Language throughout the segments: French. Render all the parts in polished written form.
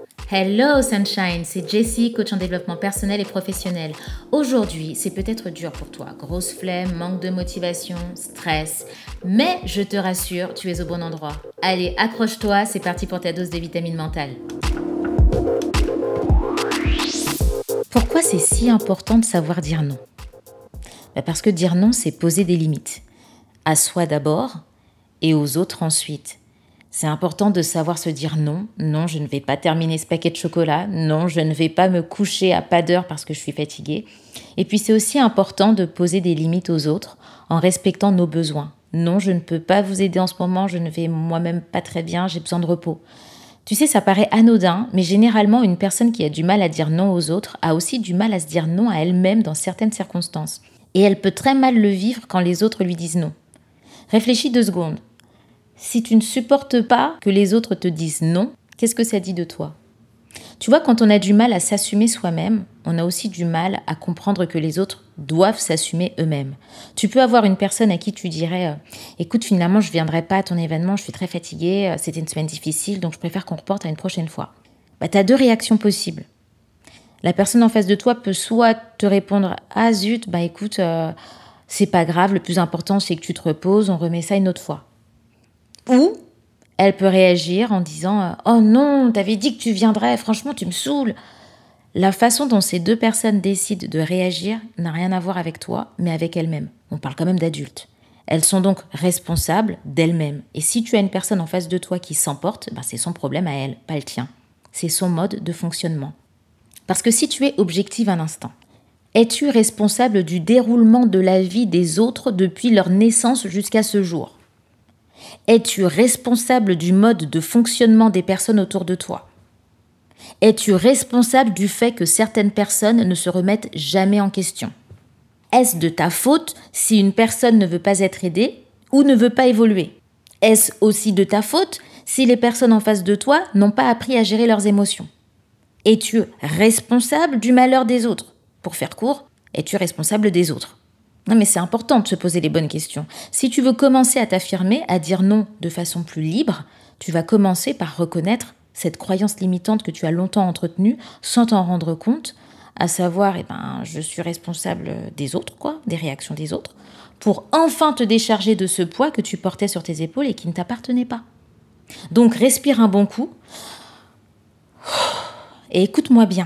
Hello Sunshine, c'est Jessie, coach en développement personnel et professionnel. Aujourd'hui, c'est peut-être dur pour toi. Grosse flemme, manque de motivation, stress. Mais je te rassure, tu es au bon endroit. Allez, accroche-toi, c'est parti pour ta dose de vitamine mentale. Pourquoi c'est si important de savoir dire non ? Parce que dire non, c'est poser des limites. À soi d'abord et aux autres ensuite. C'est important de savoir se dire non. Non, je ne vais pas terminer ce paquet de chocolat. Non, je ne vais pas me coucher à pas d'heure parce que je suis fatiguée. Et puis c'est aussi important de poser des limites aux autres en respectant nos besoins. Non, je ne peux pas vous aider en ce moment, je ne vais moi-même pas très bien, j'ai besoin de repos. Tu sais, ça paraît anodin, mais généralement, une personne qui a du mal à dire non aux autres a aussi du mal à se dire non à elle-même dans certaines circonstances. Et elle peut très mal le vivre quand les autres lui disent non. Réfléchis 2 secondes. Si tu ne supportes pas que les autres te disent non, qu'est-ce que ça dit de toi ? Tu vois, quand on a du mal à s'assumer soi-même, on a aussi du mal à comprendre que les autres doivent s'assumer eux-mêmes. Tu peux avoir une personne à qui tu dirais « Écoute, finalement, je ne viendrai pas à ton événement, je suis très fatiguée, c'était une semaine difficile, donc je préfère qu'on reporte à une prochaine fois. » Tu as 2 réactions possibles. La personne en face de toi peut soit te répondre « Ah zut, écoute, c'est pas grave, le plus important c'est que tu te reposes, on remet ça une autre fois. » Ou elle peut réagir en disant « Oh non, t'avais dit que tu viendrais, franchement tu me saoules !» La façon dont ces 2 personnes décident de réagir n'a rien à voir avec toi, mais avec elles-mêmes. On parle quand même d'adultes. Elles sont donc responsables d'elles-mêmes. Et si tu as une personne en face de toi qui s'emporte, c'est son problème à elle, pas le tien. C'est son mode de fonctionnement. Parce que si tu es objective un instant, es-tu responsable du déroulement de la vie des autres depuis leur naissance jusqu'à ce jour ? Es-tu responsable du mode de fonctionnement des personnes autour de toi ? Es-tu responsable du fait que certaines personnes ne se remettent jamais en question ? Est-ce de ta faute si une personne ne veut pas être aidée ou ne veut pas évoluer ? Est-ce aussi de ta faute si les personnes en face de toi n'ont pas appris à gérer leurs émotions ? Es-tu responsable du malheur des autres ? Pour faire court, es-tu responsable des autres ? Non, mais c'est important de se poser les bonnes questions. Si tu veux commencer à t'affirmer, à dire non de façon plus libre, tu vas commencer par reconnaître cette croyance limitante que tu as longtemps entretenue sans t'en rendre compte, à savoir, je suis responsable des autres, des réactions des autres, pour enfin te décharger de ce poids que tu portais sur tes épaules et qui ne t'appartenait pas. Donc respire un bon coup et écoute-moi bien.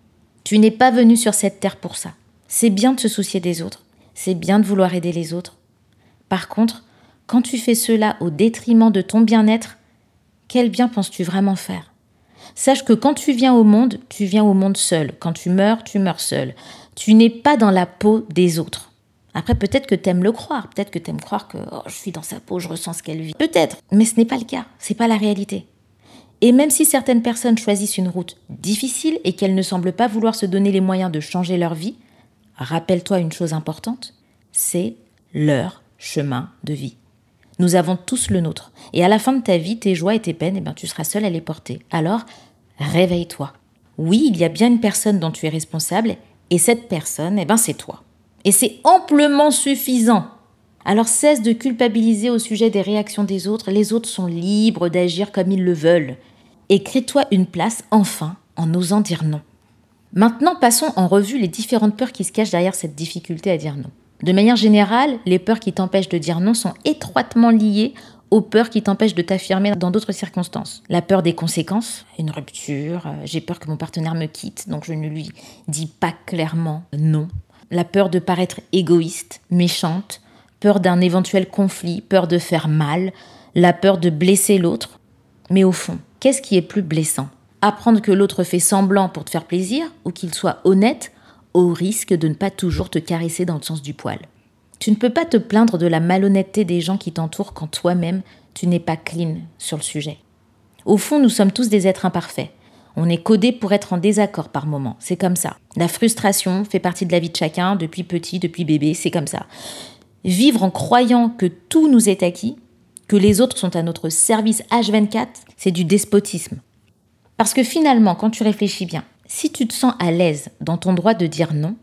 Tu n'es pas venu sur cette terre pour ça. C'est bien de se soucier des autres. C'est bien de vouloir aider les autres. Par contre, quand tu fais cela au détriment de ton bien-être, quel bien penses-tu vraiment faire ? Sache que quand tu viens au monde seul. Quand tu meurs seul. Tu n'es pas dans la peau des autres. Après, peut-être que tu aimes le croire. Peut-être que tu aimes croire que je suis dans sa peau, je ressens ce qu'elle vit. Peut-être, mais ce n'est pas le cas. Ce n'est pas la réalité. Et même si certaines personnes choisissent une route difficile et qu'elles ne semblent pas vouloir se donner les moyens de changer leur vie, rappelle-toi une chose importante, c'est leur chemin de vie. Nous avons tous le nôtre. Et à la fin de ta vie, tes joies et tes peines, tu seras seul à les porter. Alors, réveille-toi. Oui, il y a bien une personne dont tu es responsable, et cette personne, c'est toi. Et c'est amplement suffisant. Alors cesse de culpabiliser au sujet des réactions des autres. Les autres sont libres d'agir comme ils le veulent. Et crée-toi une place, enfin, en osant dire non. Maintenant, passons en revue les différentes peurs qui se cachent derrière cette difficulté à dire non. De manière générale, les peurs qui t'empêchent de dire non sont étroitement liées aux peurs qui t'empêchent de t'affirmer dans d'autres circonstances. La peur des conséquences, une rupture, j'ai peur que mon partenaire me quitte, donc je ne lui dis pas clairement non. La peur de paraître égoïste, méchante, peur d'un éventuel conflit, peur de faire mal, la peur de blesser l'autre. Mais au fond, qu'est-ce qui est plus blessant ? Apprendre que l'autre fait semblant pour te faire plaisir ou qu'il soit honnête au risque de ne pas toujours te caresser dans le sens du poil. Tu ne peux pas te plaindre de la malhonnêteté des gens qui t'entourent quand toi-même, tu n'es pas clean sur le sujet. Au fond, nous sommes tous des êtres imparfaits. On est codés pour être en désaccord par moments, c'est comme ça. La frustration fait partie de la vie de chacun, depuis petit, depuis bébé, c'est comme ça. Vivre en croyant que tout nous est acquis, que les autres sont à notre service H24, c'est du despotisme. Parce que finalement, quand tu réfléchis bien, si tu te sens à l'aise dans ton droit de dire non,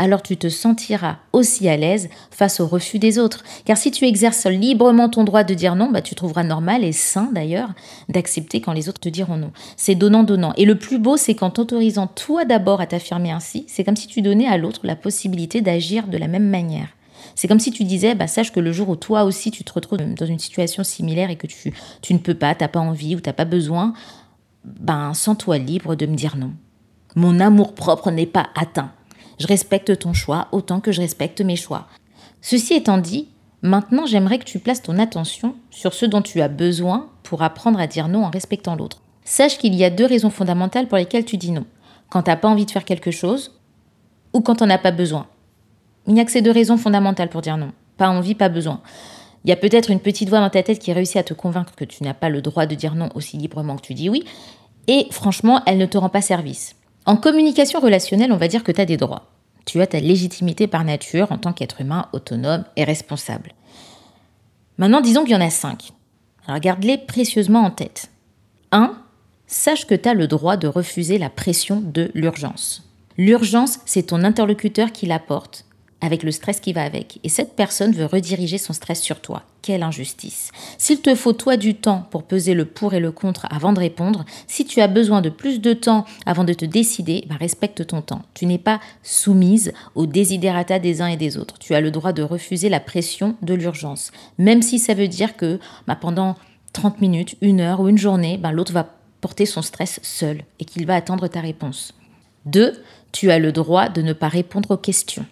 alors tu te sentiras aussi à l'aise face au refus des autres. Car si tu exerces librement ton droit de dire non, tu trouveras normal et sain d'ailleurs d'accepter quand les autres te diront non. C'est donnant-donnant. Et le plus beau, c'est qu'en t'autorisant toi d'abord à t'affirmer ainsi, c'est comme si tu donnais à l'autre la possibilité d'agir de la même manière. C'est comme si tu disais, sache que le jour où toi aussi tu te retrouves dans une situation similaire et que tu ne peux pas, t'as pas envie ou t'as pas besoin, sens-toi libre de me dire non. Mon amour-propre n'est pas atteint. Je respecte ton choix autant que je respecte mes choix. Ceci étant dit, maintenant j'aimerais que tu places ton attention sur ce dont tu as besoin pour apprendre à dire non en respectant l'autre. Sache qu'il y a 2 raisons fondamentales pour lesquelles tu dis non. Quand t'as pas envie de faire quelque chose ou quand t'en as pas besoin. Il n'y a que ces 2 raisons fondamentales pour dire non. Pas envie, pas besoin. Il y a peut-être une petite voix dans ta tête qui réussit à te convaincre que tu n'as pas le droit de dire non aussi librement que tu dis oui. Et franchement, elle ne te rend pas service. En communication relationnelle, on va dire que tu as des droits. Tu as ta légitimité par nature en tant qu'être humain autonome et responsable. Maintenant, disons qu'il y en a 5. Alors garde-les précieusement en tête. 1. Sache que tu as le droit de refuser la pression de l'urgence. L'urgence, c'est ton interlocuteur qui l'apporte, avec le stress qui va avec. Et cette personne veut rediriger son stress sur toi. Quelle injustice. S'il te faut toi du temps pour peser le pour et le contre avant de répondre, si tu as besoin de plus de temps avant de te décider, respecte ton temps. Tu n'es pas soumise aux desiderata des uns et des autres. Tu as le droit de refuser la pression de l'urgence. Même si ça veut dire que pendant 30 minutes, 1 heure ou une journée, l'autre va porter son stress seul et qu'il va attendre ta réponse. 2. Tu as le droit de ne pas répondre aux questions.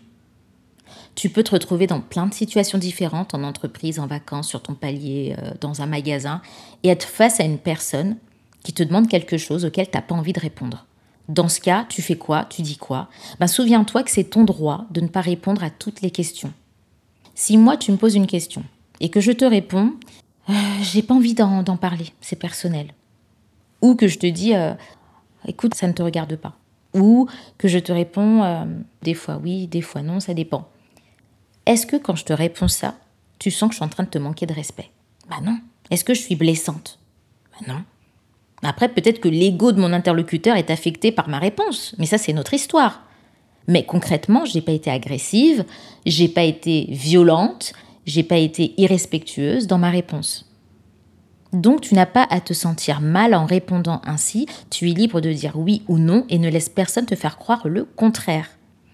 Tu peux te retrouver dans plein de situations différentes, en entreprise, en vacances, sur ton palier, dans un magasin, et être face à une personne qui te demande quelque chose auquel tu n'as pas envie de répondre. Dans ce cas, tu fais quoi? Tu dis quoi? Souviens-toi que c'est ton droit de ne pas répondre à toutes les questions. Si moi, tu me poses une question et que je te réponds, j'ai pas envie d'en parler, c'est personnel. Ou que je te dis, écoute, ça ne te regarde pas. Ou que je te réponds, des fois oui, des fois non, ça dépend. Est-ce que quand je te réponds ça, tu sens que je suis en train de te manquer de respect? Non. Est-ce que je suis blessante? Non. Après, peut-être que l'ego de mon interlocuteur est affecté par ma réponse, mais ça, c'est notre histoire. Mais concrètement, je n'ai pas été agressive, je n'ai pas été violente, je n'ai pas été irrespectueuse dans ma réponse. Donc, tu n'as pas à te sentir mal en répondant ainsi, tu es libre de dire oui ou non et ne laisse personne te faire croire le contraire.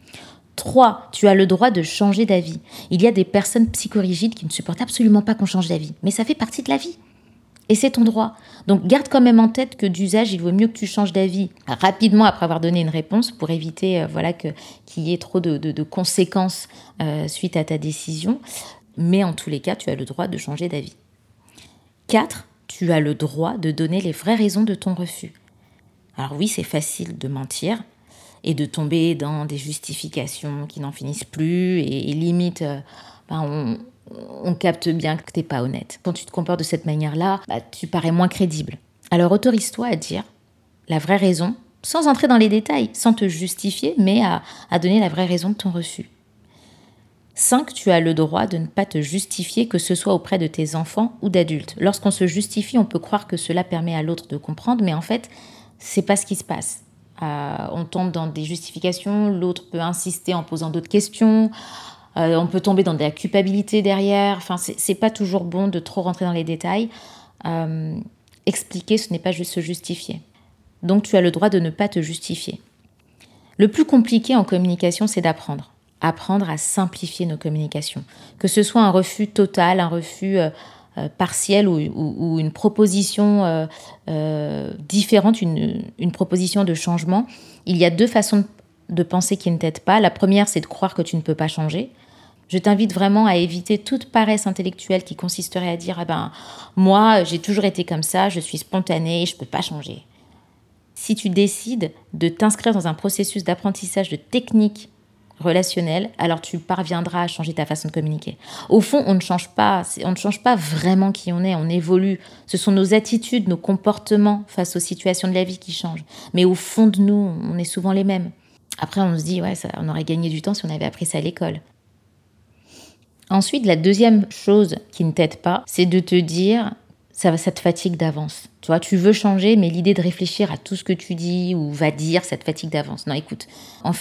3. Tu as le droit de changer d'avis. Il y a des personnes psychorigides qui ne supportent absolument pas qu'on change d'avis, mais ça fait partie de la vie. Et c'est ton droit. Donc garde quand même en tête que d'usage, il vaut mieux que tu changes d'avis rapidement après avoir donné une réponse pour éviter qu'il y ait trop de conséquences suite à ta décision. Mais en tous les cas, tu as le droit de changer d'avis. 4. Tu as le droit de donner les vraies raisons de ton refus. Alors oui, c'est facile de mentir et de tomber dans des justifications qui n'en finissent plus et limite, on capte bien que t'es pas honnête. Quand tu te comportes de cette manière-là, tu parais moins crédible. Alors autorise-toi à dire la vraie raison, sans entrer dans les détails, sans te justifier, mais à donner la vraie raison de ton refus. 5. Tu as le droit de ne pas te justifier, que ce soit auprès de tes enfants ou d'adultes. Lorsqu'on se justifie, on peut croire que cela permet à l'autre de comprendre, mais en fait, c'est pas ce qui se passe. On tombe dans des justifications, l'autre peut insister en posant d'autres questions, on peut tomber dans de la culpabilité derrière. Enfin, c'est pas toujours bon de trop rentrer dans les détails. Expliquer, ce n'est pas juste se justifier. Donc, tu as le droit de ne pas te justifier. Le plus compliqué en communication, c'est d'apprendre. Apprendre à simplifier nos communications. Que ce soit un refus total, un refus partiel ou une proposition différente, une proposition de changement. Il y a 2 façons de penser qui ne t'aident pas. La première, c'est de croire que tu ne peux pas changer. Je t'invite vraiment à éviter toute paresse intellectuelle qui consisterait à dire moi, j'ai toujours été comme ça, je suis spontanée, je ne peux pas changer. Si tu décides de t'inscrire dans un processus d'apprentissage de techniques relationnelles, alors tu parviendras à changer ta façon de communiquer. Au fond, on ne change pas vraiment qui on est, on évolue. Ce sont nos attitudes, nos comportements face aux situations de la vie qui changent. Mais au fond de nous, on est souvent les mêmes. Après, on se dit, on aurait gagné du temps si on avait appris ça à l'école. Ensuite, la deuxième chose qui ne t'aide pas, c'est de te dire, ça te fatigue d'avance. Tu vois, tu veux changer, mais l'idée de réfléchir à tout ce que tu dis ou vas dire, ça te fatigue d'avance. Non, écoute, en fait,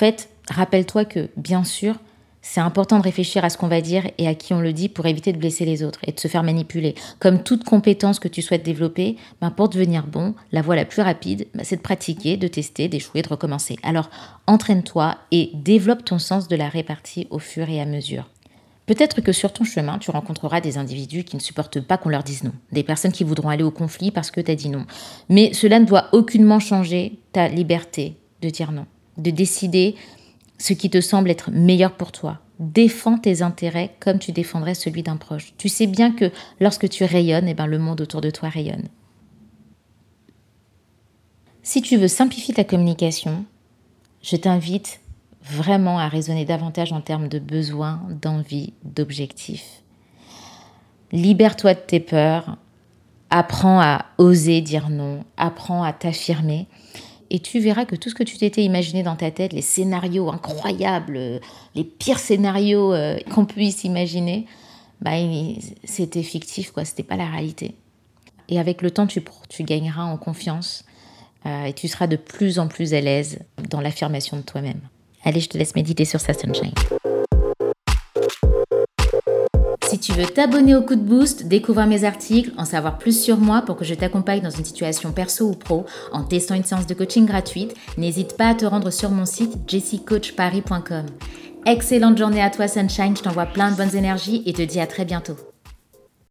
Rappelle-toi que, bien sûr, c'est important de réfléchir à ce qu'on va dire et à qui on le dit pour éviter de blesser les autres et de se faire manipuler. Comme toute compétence que tu souhaites développer, pour devenir bon, la voie la plus rapide, c'est de pratiquer, de tester, d'échouer, de recommencer. Alors, entraîne-toi et développe ton sens de la répartie au fur et à mesure. Peut-être que sur ton chemin, tu rencontreras des individus qui ne supportent pas qu'on leur dise non. Des personnes qui voudront aller au conflit parce que tu as dit non. Mais cela ne doit aucunement changer ta liberté de dire non, de décider ce qui te semble être meilleur pour toi. Défends tes intérêts comme tu défendrais celui d'un proche. Tu sais bien que lorsque tu rayonnes, le monde autour de toi rayonne. Si tu veux simplifier ta communication, je t'invite vraiment à raisonner davantage en termes de besoins, d'envie, d'objectifs. Libère-toi de tes peurs, apprends à oser dire non, apprends à t'affirmer. Et tu verras que tout ce que tu t'étais imaginé dans ta tête, les scénarios incroyables, les pires scénarios qu'on puisse imaginer, c'était fictif, c'était pas la réalité. Et avec le temps, tu gagneras en confiance et tu seras de plus en plus à l'aise dans l'affirmation de toi-même. Allez, je te laisse méditer sur ça, Sunshine. Si tu veux t'abonner au Coup de Boost, découvrir mes articles, en savoir plus sur moi pour que je t'accompagne dans une situation perso ou pro en testant une séance de coaching gratuite, n'hésite pas à te rendre sur mon site jessicoachparis.com. Excellente journée à toi Sunshine, je t'envoie plein de bonnes énergies et te dis à très bientôt.